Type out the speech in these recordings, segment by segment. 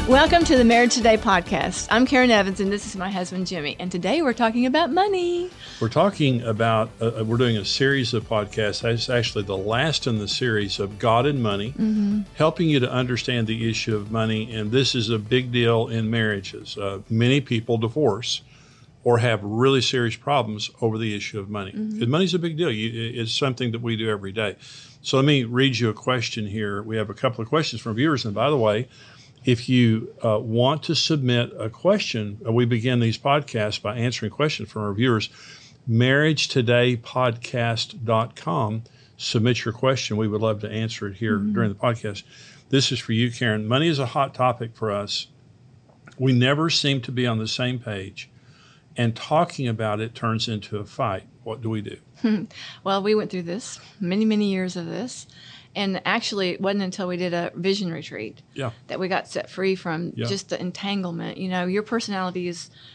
Welcome to the Marriage Today podcast. I'm Karen Evans, and this is my husband, Jimmy. And today we're talking about money. We're talking about, we're doing a series of podcasts. That's actually the last in the series of God and money, helping you to understand the issue of money. And this is a big deal in marriages. Many people divorce or have really serious problems over the issue of money. Because money's a big deal. It's something that we do every day. So let me read you a question here. We have a couple of questions from viewers. And by the way, if you want to submit a question, we begin these podcasts by answering questions from our viewers. MarriageTodayPodcast.com. Submit your question. We would love to answer it here during the podcast. This is for you, Karen. Money is a hot topic for us. We never seem to be on the same page, and talking about it turns into a fight. What do we do? Well, we went through this, many years of this. And actually, it wasn't until we did a vision retreat that we got set free from just the entanglement. You know, your personality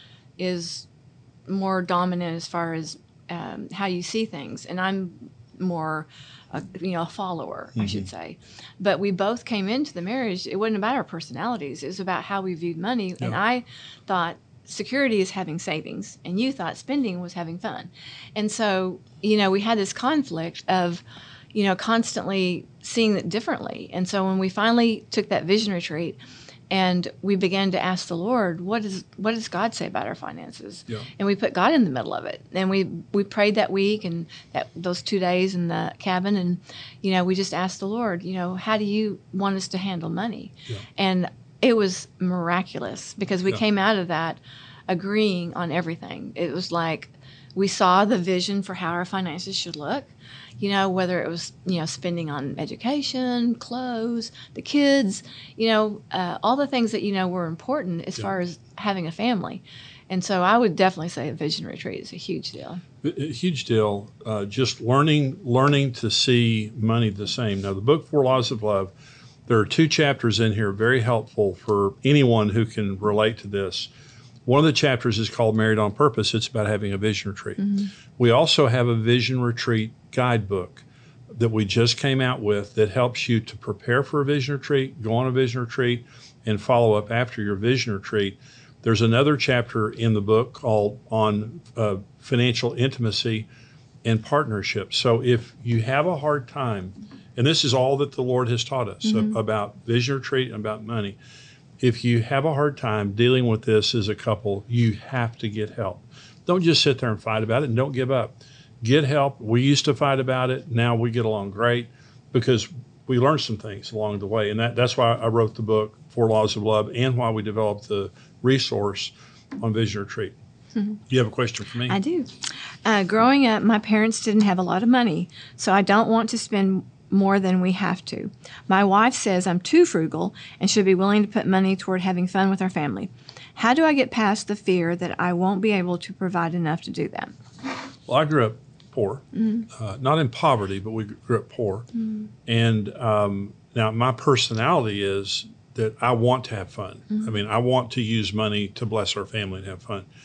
is more dominant as far as how you see things, and I'm more, a follower, I should say. But we both came into the marriage. It wasn't about our personalities. It was about how we viewed money. And I thought security is having savings, and you thought spending was having fun. And so, we had this conflict of constantly seeing it differently. And so when we finally took that vision retreat and we began to ask the Lord, what does God say about our finances? And we put God in the middle of it. And we prayed that week and those 2 days in the cabin. And, we just asked the Lord, how do you want us to handle money? And it was miraculous because we came out of that agreeing on everything. It was like we saw the vision for how our finances should look. Whether it was, spending on education, clothes, the kids, all the things that, were important as far as having a family. And so I would definitely say a vision retreat is a huge deal. A huge deal. Just learning to see money the same. Now, the book, 4 Laws of Love, there are 2 chapters in here very helpful for anyone who can relate to this. One of the chapters is called Married on Purpose. It's about having a vision retreat. We also have a vision retreat guidebook that we just came out with that helps you to prepare for a vision retreat, go on a vision retreat, and follow up after your vision retreat. There's another chapter in the book called on financial intimacy and partnership. So if you have a hard time, and this is all that the Lord has taught us about vision retreat and about money, if you have a hard time dealing with this as a couple, you have to get help. Don't just sit there and fight about it, and don't give up. Get help. We used to fight about it. Now we get along great because we learned some things along the way. And that's why I wrote the book, 4 Laws of Love, and why we developed the resource on Vision Retreat. You have a question for me? I do. Growing up, my parents didn't have a lot of money, so I don't want to spend more than we have to. My wife says I'm too frugal and should be willing to put money toward having fun with our family. How do I get past the fear that I won't be able to provide enough to do that? Well, I grew up poor, not in poverty, but we grew up poor. And now my personality is that I want to have fun. I mean, I want to use money to bless our family and have fun.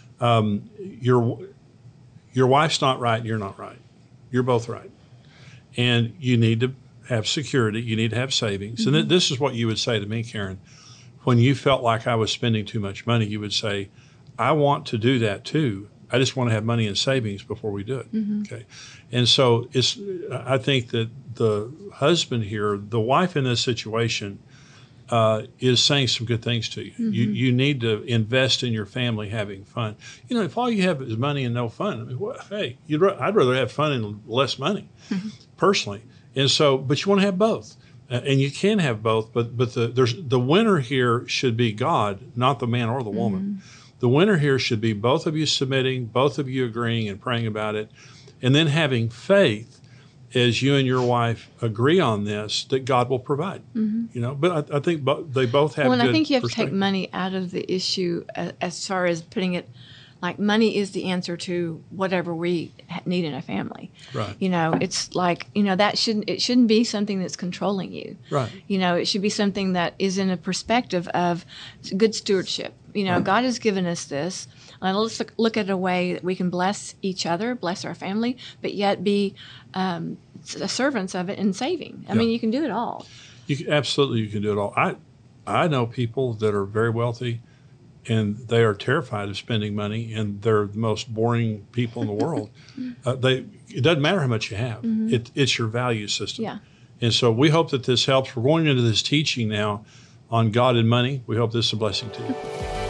Your wife's not right, and you're not right. You're both right. And you need to have security. You need to have savings. And this is what you would say to me, Karen. When you felt like I was spending too much money, you would say, I want to do that too. I just want to have money in savings before we do it. Okay. And so I think that the husband here, the wife in this situation, is saying some good things to you. You need to invest in your family having fun. If all you have is money and no fun, I mean, hey, I'd rather have fun and less money, personally. And so, but you want to have both. And you can have both, but the winner here should be God, not the man or the woman. The winner here should be both of you submitting, both of you agreeing and praying about it, and then having faith as you and your wife agree on this, that God will provide. But I think they both have. Well, and good I think you have to take money out of the issue as far as putting it. Like money is the answer to whatever we need in a family. Right. It's like, it shouldn't be something that's controlling you. Right. It should be something that is in a perspective of good stewardship. God has given us this. And let's look at a way that we can bless each other, bless our family, but yet be servants of it and saving. I mean, you can do it all. Absolutely, you can do it all. I know people that are very wealthy and they are terrified of spending money, and they're the most boring people in the world. It doesn't matter how much you have. It's your value system. Yeah. And so we hope that this helps. We're going into this teaching now on God and money. We hope this is a blessing to you.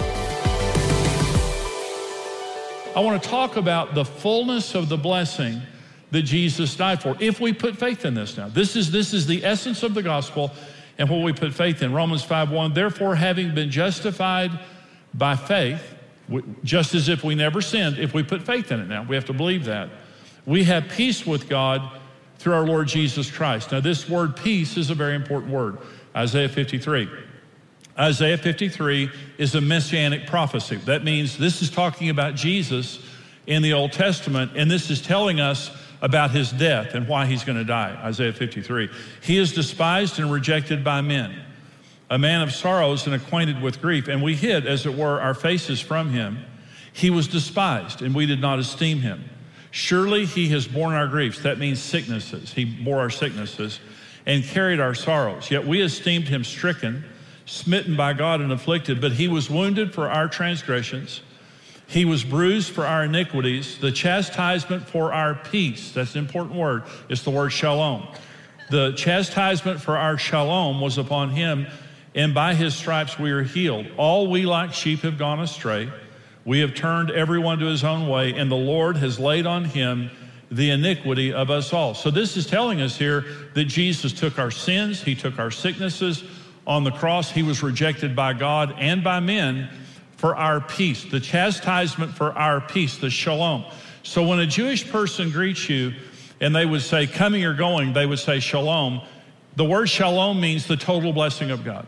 I want to talk about the fullness of the blessing that Jesus died for, if we put faith in this now. This is the essence of the gospel and what we put faith in. Romans 5:1, therefore, having been justified by faith, just as if we never sinned, if we put faith in it now, we have to believe that, we have peace with God through our Lord Jesus Christ. Now, this word peace is a very important word. Isaiah 53. Isaiah 53 is a messianic prophecy. That means this is talking about Jesus in the Old Testament, and this is telling us about his death and why he's going to die. Isaiah 53. He is despised and rejected by men, a man of sorrows and acquainted with grief, and we hid, as it were, our faces from him. He was despised, and we did not esteem him. Surely he has borne our griefs. That means sicknesses. He bore our sicknesses and carried our sorrows. Yet we esteemed him stricken, smitten by God and afflicted, but he was wounded for our transgressions. He was bruised for our iniquities. The chastisement for our peace, that's an important word, it's the word shalom. The chastisement for our shalom was upon him, and by his stripes we are healed. All we like sheep have gone astray. We have turned everyone to his own way, and the Lord has laid on him the iniquity of us all. So this is telling us here that Jesus took our sins, he took our sicknesses on the cross. He was rejected by God and by men for our peace, the chastisement for our peace, the shalom. So when a Jewish person greets you and they would say, coming or going, they would say shalom. The word shalom means the total blessing of God.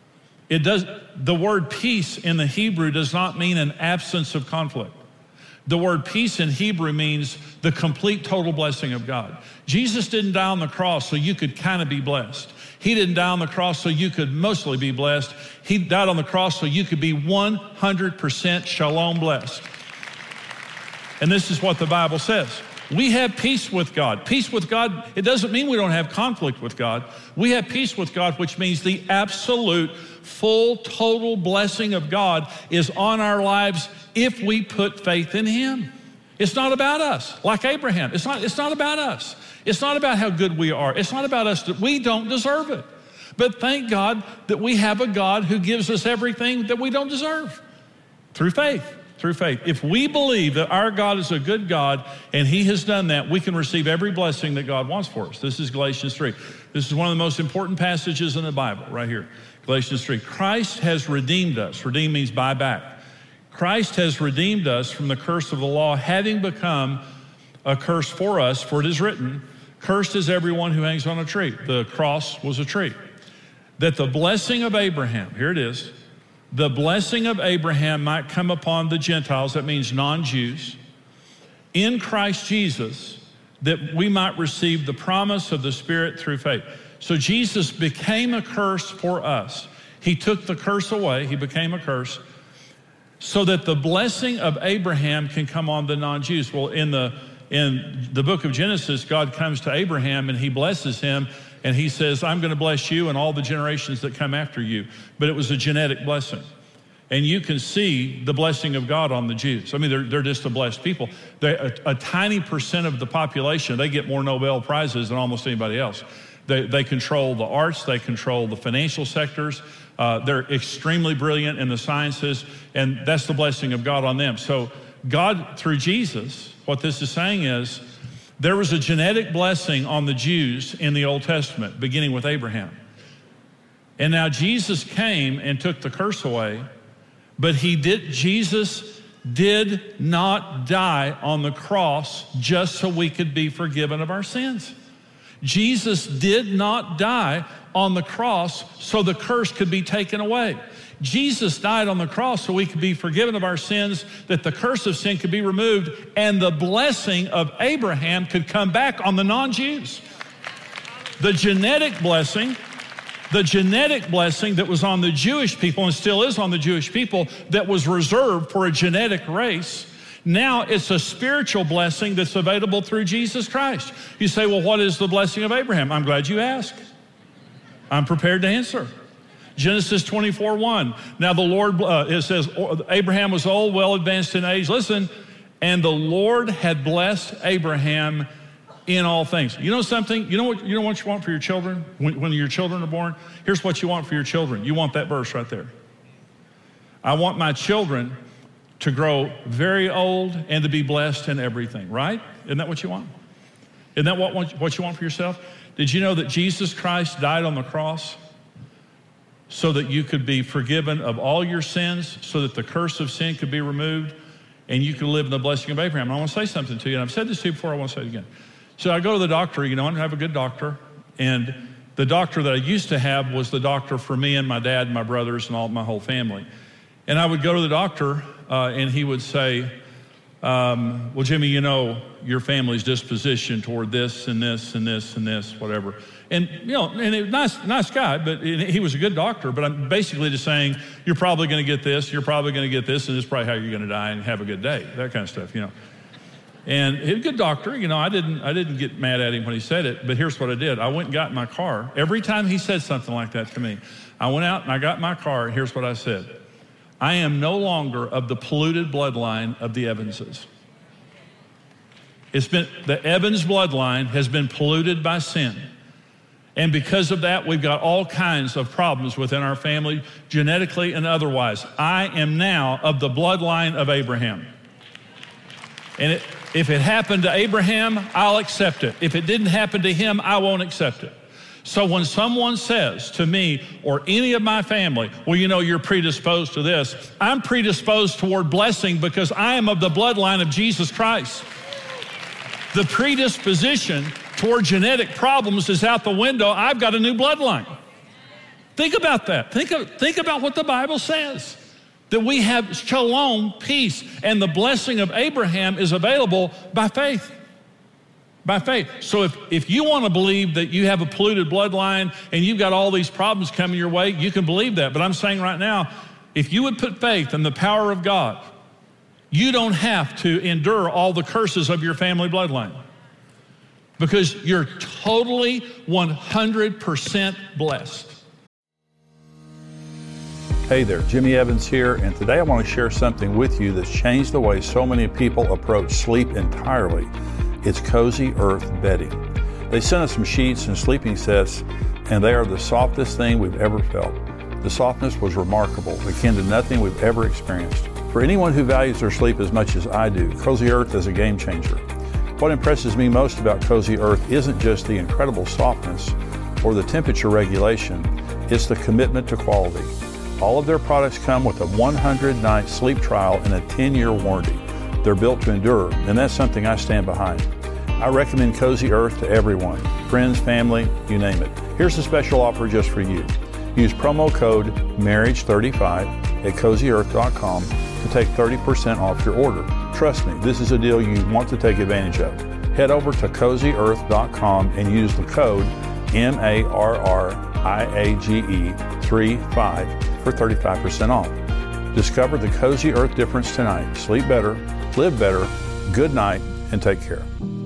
The word peace in the Hebrew does not mean an absence of conflict. The word peace in Hebrew means the complete total blessing of God. Jesus didn't die on the cross so you could kind of be blessed. He didn't die on the cross so you could mostly be blessed. He died on the cross so you could be 100% shalom blessed. And this is what the Bible says. We have peace with God. Peace with God, it doesn't mean we don't have conflict with God. We have peace with God, which means the absolute, full, total blessing of God is on our lives if we put faith in him. It's not about us, like Abraham. It's not about us. It's not about how good we are. It's not about us that we don't deserve it. But thank God that we have a God who gives us everything that we don't deserve through faith. Through faith. If we believe that our God is a good God and he has done that, we can receive every blessing that God wants for us. This is Galatians 3. This is one of the most important passages in the Bible right here. Galatians 3. Christ has redeemed us. Redeem means buy back. Christ has redeemed us from the curse of the law, having become a curse for us, for it is written, cursed is everyone who hangs on a tree. The cross was a tree. That the blessing of Abraham, here it is, the blessing of Abraham might come upon the Gentiles, that means non-Jews, in Christ Jesus, that we might receive the promise of the Spirit through faith. So Jesus became a curse for us. He took the curse away, he became a curse, so that the blessing of Abraham can come on the non-Jews. Well, in the book of Genesis, God comes to Abraham and he blesses him, and he says, I'm going to bless you and all the generations that come after you. But it was a genetic blessing. And you can see the blessing of God on the Jews. I mean, they're just a blessed people. A tiny percent of the population, they get more Nobel Prizes than almost anybody else. They control the arts, they control the financial sectors. They're extremely brilliant in the sciences, and that's the blessing of God on them. So God, through Jesus, what this is saying is, there was a genetic blessing on the Jews in the Old Testament, beginning with Abraham. And now Jesus came and took the curse away, but Jesus did not die on the cross just so we could be forgiven of our sins. Jesus did not die on the cross so the curse could be taken away. Jesus died on the cross so we could be forgiven of our sins, that the curse of sin could be removed, and the blessing of Abraham could come back on the non-Jews. The genetic blessing that was on the Jewish people and still is on the Jewish people, that was reserved for a genetic race, now it's a spiritual blessing that's available through Jesus Christ. You say, well, what is the blessing of Abraham? I'm glad you asked. I'm prepared to answer. Genesis 24:1. Now the Lord, it says, Abraham was old, well advanced in age. Listen, and the Lord had blessed Abraham in all things. You know something? You know what you want for your children when your children are born? Here's what you want for your children. You want that verse right there. I want my children to grow very old and to be blessed in everything, right? Isn't that what you want? Isn't that what you want for yourself? Did you know that Jesus Christ died on the cross so that you could be forgiven of all your sins, so that the curse of sin could be removed, and you could live in the blessing of Abraham? And I want to say something to you, and I've said this to you before, I want to say it again. So I go to the doctor, and I have a good doctor, and the doctor that I used to have was the doctor for me and my dad and my brothers and all my whole family. And I would go to the doctor, and he would say, well, Jimmy, your family's disposition toward this and this and this and this, whatever. And, and he was nice guy, but he was a good doctor. But I'm basically just saying, you're probably going to get this, you're probably going to get this, and this is probably how you're going to die, and have a good day, that kind of stuff, And he was a good doctor. I didn't get mad at him when he said it, but here's what I did. I went and got in my car. Every time he said something like that to me, I went out and I got in my car, and here's what I said. I am no longer of the polluted bloodline of the Evanses. The Evans bloodline has been polluted by sin. And because of that, we've got all kinds of problems within our family, genetically and otherwise. I am now of the bloodline of Abraham. And if it happened to Abraham, I'll accept it. If it didn't happen to him, I won't accept it. So when someone says to me or any of my family, well, you're predisposed to this, I'm predisposed toward blessing because I am of the bloodline of Jesus Christ. The predisposition toward genetic problems is out the window. I've got a new bloodline. Think about that. Think about what the Bible says. That we have shalom, peace, and the blessing of Abraham is available by faith. By faith. So if you want to believe that you have a polluted bloodline and you've got all these problems coming your way, you can believe that. But I'm saying right now, if you would put faith in the power of God, you don't have to endure all the curses of your family bloodline because you're totally 100% blessed. Hey there, Jimmy Evans here, and today I want to share something with you that's changed the way so many people approach sleep entirely. It's Cozy Earth bedding. They sent us some sheets and sleeping sets, and they are the softest thing we've ever felt. The softness was remarkable, akin to nothing we've ever experienced. For anyone who values their sleep as much as I do, Cozy Earth is a game changer. What impresses me most about Cozy Earth isn't just the incredible softness or the temperature regulation, it's the commitment to quality. All of their products come with a 100-night sleep trial and a 10-year warranty. They're built to endure, and that's something I stand behind. I recommend Cozy Earth to everyone, friends, family, you name it. Here's a special offer just for you. Use promo code MARRIAGE35 at CozyEarth.com to take 30% off your order. Trust me, this is a deal you want to take advantage of. Head over to CozyEarth.com and use the code MARRIAGE35 for 35% off. Discover the Cozy Earth difference tonight. Sleep better, live better, good night, and take care.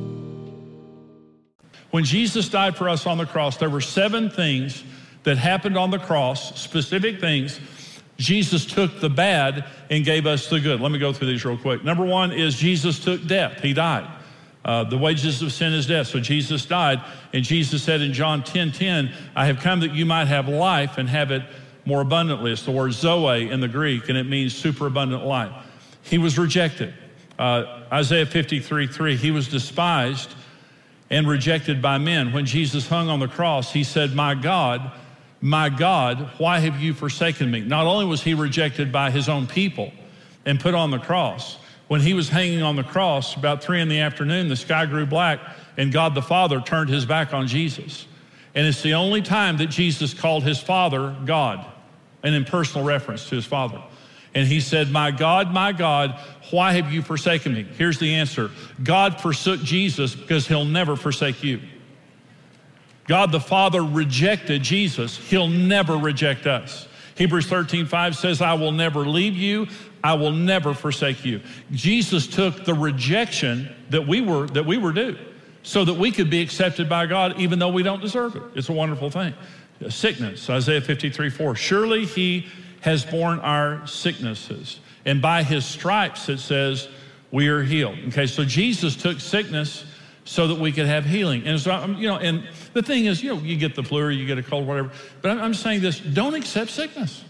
When Jesus died for us on the cross, there were 7 things that happened on the cross, specific things. Jesus took the bad and gave us the good. Let me go through these real quick. Number 1 is Jesus took death. He died. The wages of sin is death. So Jesus died, and Jesus said in John 10:10, I have come that you might have life and have it more abundantly. It's the word zoe in the Greek, and it means superabundant life. He was rejected. Isaiah 53:3, he was despised and rejected by men. When Jesus hung on the cross, he said, my God, why have you forsaken me? Not only was he rejected by his own people and put on the cross, when he was hanging on the cross, about 3 p.m, the sky grew black, and God the Father turned his back on Jesus. And it's the only time that Jesus called his Father God, an impersonal reference to his Father. And he said, my God, why have you forsaken me? Here's the answer. God forsook Jesus because he'll never forsake you. God the Father rejected Jesus. He'll never reject us. Hebrews 13:5 says, I will never leave you. I will never forsake you. Jesus took the rejection that we were due. so that we could be accepted by God even though we don't deserve it. It's a wonderful thing. Sickness, Isaiah 53:4. Surely he has borne our sicknesses, and by his stripes, it says, we are healed. Okay, so Jesus took sickness so that we could have healing. And so, and the thing is, you get the flu or you get a cold, whatever. But I'm saying this, don't accept sickness.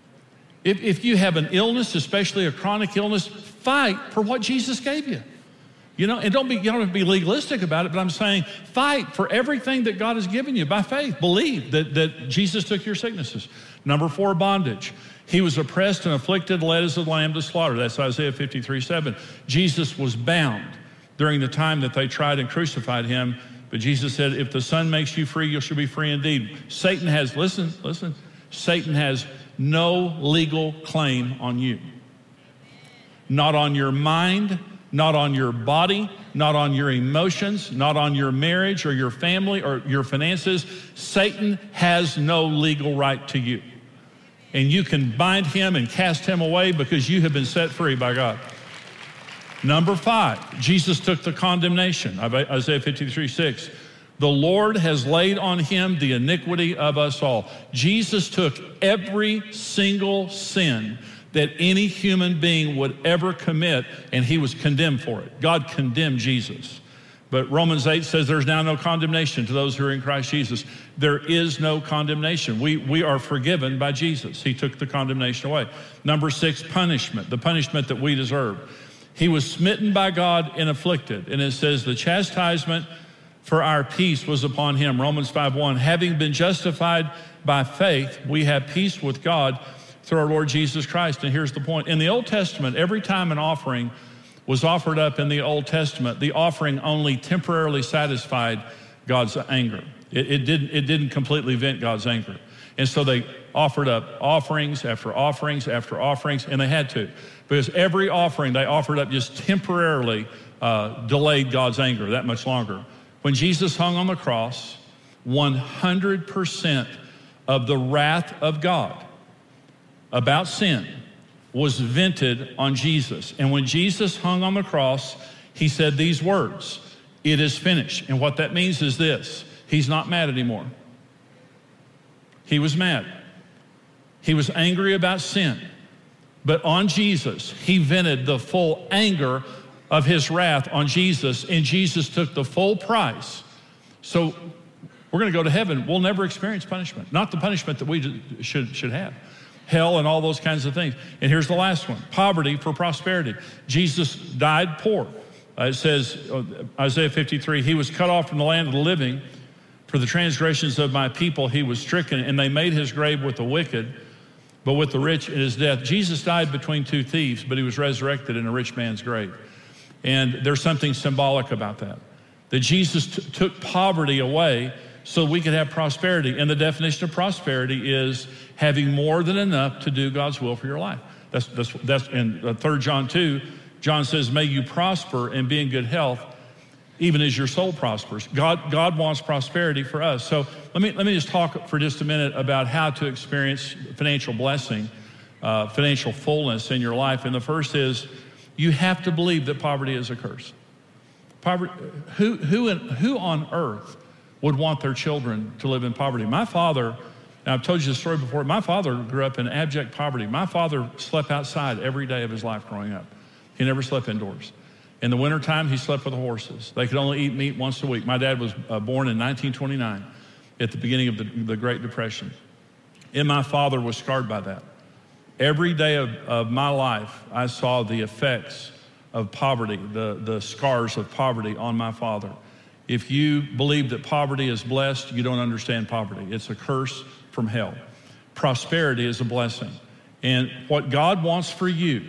If you have an illness, especially a chronic illness, fight for what Jesus gave you. And you don't have to be legalistic about it, but I'm saying fight for everything that God has given you by faith. Believe that Jesus took your sicknesses. Number 4, bondage. He was oppressed and afflicted, led as a lamb to slaughter. That's Isaiah 53:7. Jesus was bound during the time that they tried and crucified him. But Jesus said, if the Son makes you free, you shall be free indeed. Satan has, listen, Satan has no legal claim on you. Not on your mind, not on your body, not on your emotions, not on your marriage or your family or your finances. Satan has no legal right to you. And you can bind him and cast him away because you have been set free by God. Number 5, Jesus took the condemnation. Isaiah 53:6. The Lord has laid on him the iniquity of us all. Jesus took every single sin that any human being would ever commit, and he was condemned for it. God condemned Jesus. But Romans 8 says there's now no condemnation to those who are in Christ Jesus. There is no condemnation. We are forgiven by Jesus. He took the condemnation away. Number 6, punishment, the punishment that we deserve. He was smitten by God and afflicted. And it says the chastisement for our peace was upon him. Romans 5:1, having been justified by faith, we have peace with God through our Lord Jesus Christ. And here's the point. In the Old Testament, every time an offering was offered up in the Old Testament, the offering only temporarily satisfied God's anger. It didn't completely vent God's anger. And so they offered up offerings after offerings after offerings, and they had to. Because every offering they offered up just temporarily delayed God's anger that much longer. When Jesus hung on the cross, 100% of the wrath of God about sin was vented on Jesus. And when Jesus hung on the cross, he said these words, it is finished. And what that means is this, he's not mad anymore. He was mad. He was angry about sin. But on Jesus, he vented the full anger of his wrath on Jesus, and Jesus took the full price. So we're gonna go to heaven. We'll never experience punishment. Not the punishment that we should have. Hell and all those kinds of things. And here's the last one, poverty for prosperity. Jesus died poor. It says, Isaiah 53, he was cut off from the land of the living. For the transgressions of my people he was stricken, and they made his grave with the wicked, but with the rich in his death. Jesus died between 2 thieves, but he was resurrected in a rich man's grave. And there's something symbolic about that. That Jesus took poverty away so we could have prosperity. And the definition of prosperity is having more than enough to do God's will for your life. That's in 3 John 2, John says, may you prosper and be in good health, even as your soul prospers. God wants prosperity for us. So let me just talk for just a minute about how to experience financial blessing, financial fullness in your life. And the first is, you have to believe that poverty is a curse. Poverty, who on earth would want their children to live in poverty? My father, and I've told you this story before, my father grew up in abject poverty. My father slept outside every day of his life growing up. He never slept indoors. In the wintertime, he slept with the horses. They could only eat meat once a week. My dad was born in 1929 at the beginning of the Great Depression. And my father was scarred by that. Every day of my life, I saw the effects of poverty, the scars of poverty on my father. If you believe that poverty is blessed, you don't understand poverty. It's a curse from hell. Prosperity is a blessing. And what God wants for you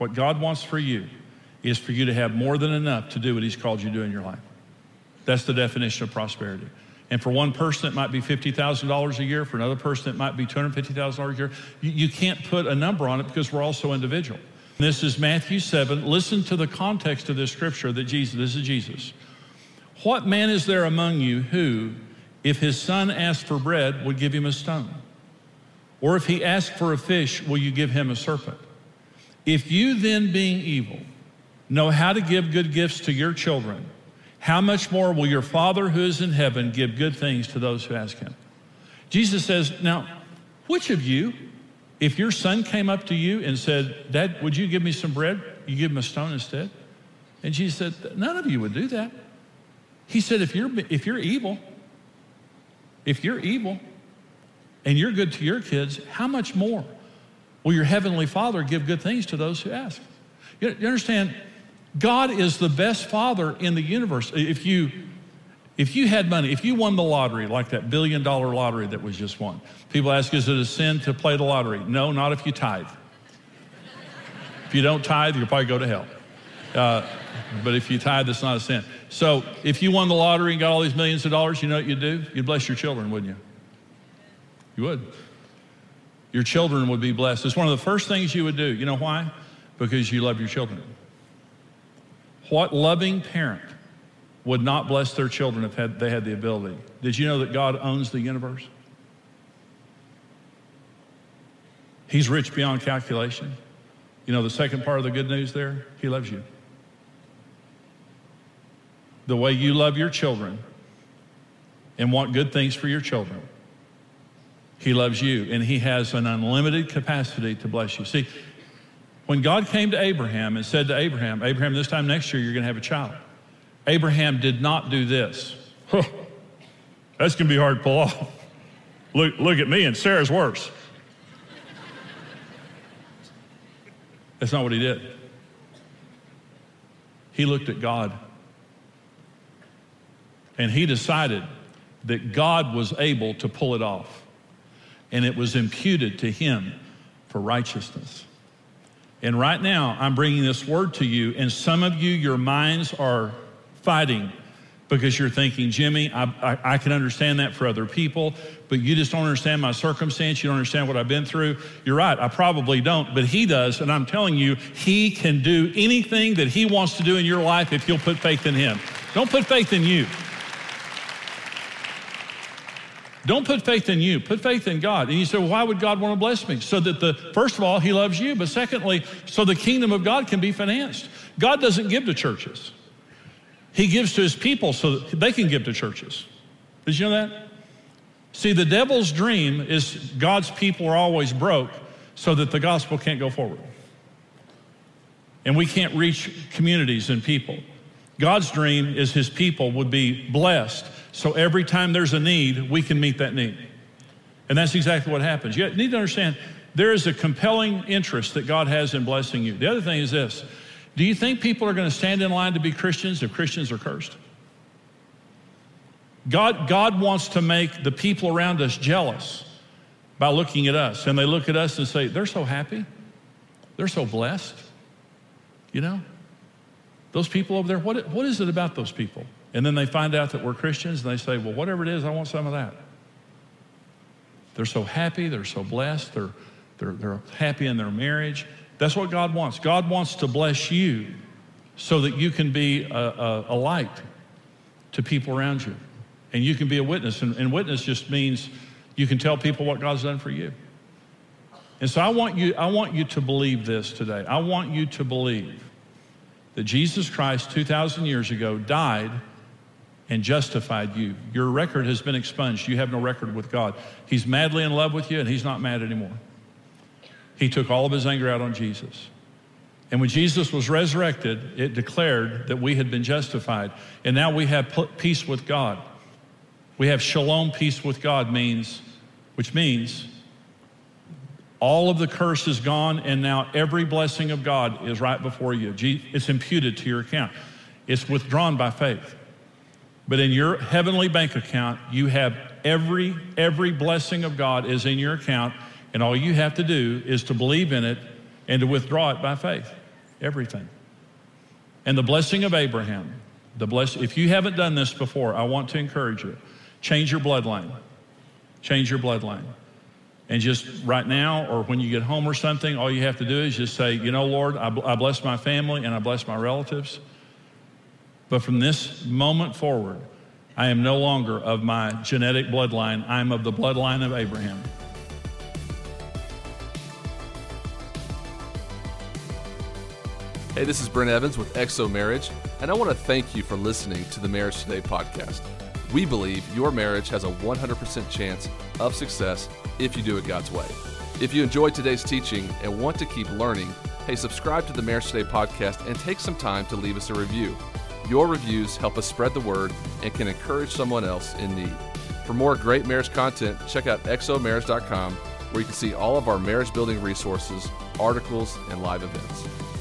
is for you to have more than enough to do what he's called you to do in your life. That's the definition of prosperity. And for one person, it might be $50,000 a year. For another person, it might be $250,000 a year. You can't put a number on it because we're all so individual. This is Matthew 7. Listen to the context of this scripture that this is Jesus. What man is there among you who, if his son asked for bread, would give him a stone? Or if he asked for a fish, will you give him a serpent? If you then, being evil, know how to give good gifts to your children, how much more will your Father who is in heaven give good things to those who ask him? Jesus says, now, which of you, if your son came up to you and said, Dad, would you give me some bread? You give him a stone instead? And Jesus said, none of you would do that. He said, if you're evil, and you're good to your kids, how much more will your heavenly Father give good things to those who ask? You understand, God is the best father in the universe. If you had money, if you won the lottery, like that $1 billion lottery that was just won, people ask, is it a sin to play the lottery? No, not if you tithe. If you don't tithe, you'll probably go to hell. But if you tithe, it's not a sin. So if you won the lottery and got all these millions of dollars, you know what you'd do? You'd bless your children, wouldn't you? You would. Your children would be blessed. It's one of the first things you would do. You know why? Because you love your children. What loving parent would not bless their children if they had the ability? Did you know that God owns the universe? He's rich beyond calculation. You know the second part of the good news there? He loves you. The way you love your children and want good things for your children, he loves you, and he has an unlimited capacity to bless you. See, when God came to Abraham and said to Abraham, Abraham, this time next year you're going to have a child. Abraham did not do this. That's going to be hard to pull off. Look at me, and Sarah's worse. That's not what he did. He looked at God, and he decided that God was able to pull it off, and it was imputed to him for righteousness. And right now, I'm bringing this word to you, and some of you, your minds are fighting because you're thinking, Jimmy, I can understand that for other people, but you just don't understand my circumstance. You don't understand what I've been through. You're right, I probably don't, but he does, and I'm telling you, he can do anything that he wants to do in your life if you'll put faith in him. Don't put faith in you. Don't put faith in you. Put faith in God. And you say, well, why would God want to bless me? So that first of all, he loves you, but secondly, so the kingdom of God can be financed. God doesn't give to churches. He gives to his people so that they can give to churches. Did you know that? See, the devil's dream is God's people are always broke so that the gospel can't go forward. And we can't reach communities and people. God's dream is his people would be blessed, so every time there's a need, we can meet that need. And that's exactly what happens. You need to understand, there is a compelling interest that God has in blessing you. The other thing is this: do you think people are going to stand in line to be Christians if Christians are cursed? God wants to make the people around us jealous by looking at us. And they look at us and say, they're so happy. They're so blessed. You know? Those people over there, what is it about those people? And then they find out that we're Christians and they say, well, whatever it is, I want some of that. They're so happy, they're so blessed, they're happy in their marriage. That's what God wants. God wants to bless you so that you can be a light to people around you. And you can be a witness. And witness just means you can tell people what God's done for you. And so I want you to believe this today. I want you to believe that Jesus Christ 2,000 years ago died and justified you. Your record has been expunged. You have no record with God. He's madly in love with you, and he's not mad anymore. He took all of his anger out on Jesus. And when Jesus was resurrected, it declared that we had been justified. And now we have peace with God. We have shalom, peace with God, which means all of the curse is gone, and now every blessing of God is right before you. It's imputed to your account. It's withdrawn by faith. But in your heavenly bank account, you have every blessing of God is in your account, and all you have to do is to believe in it and to withdraw it by faith. Everything. And the blessing of Abraham, if you haven't done this before, I want to encourage you. Change your bloodline. Change your bloodline. And just right now, or when you get home or something, all you have to do is just say, you know, Lord, I bless my family and I bless my relatives. But from this moment forward, I am no longer of my genetic bloodline. I am of the bloodline of Abraham. Hey, this is Brent Evans with XO Marriage. and I want to thank you for listening to the Marriage Today podcast. We believe your marriage has a 100% chance of success if you do it God's way. If you enjoyed today's teaching and want to keep learning, hey, subscribe to the Marriage Today podcast and take some time to leave us a review. Your reviews help us spread the word and can encourage someone else in need. For more great marriage content, check out xomarriage.com, where you can see all of our marriage building resources, articles, and live events.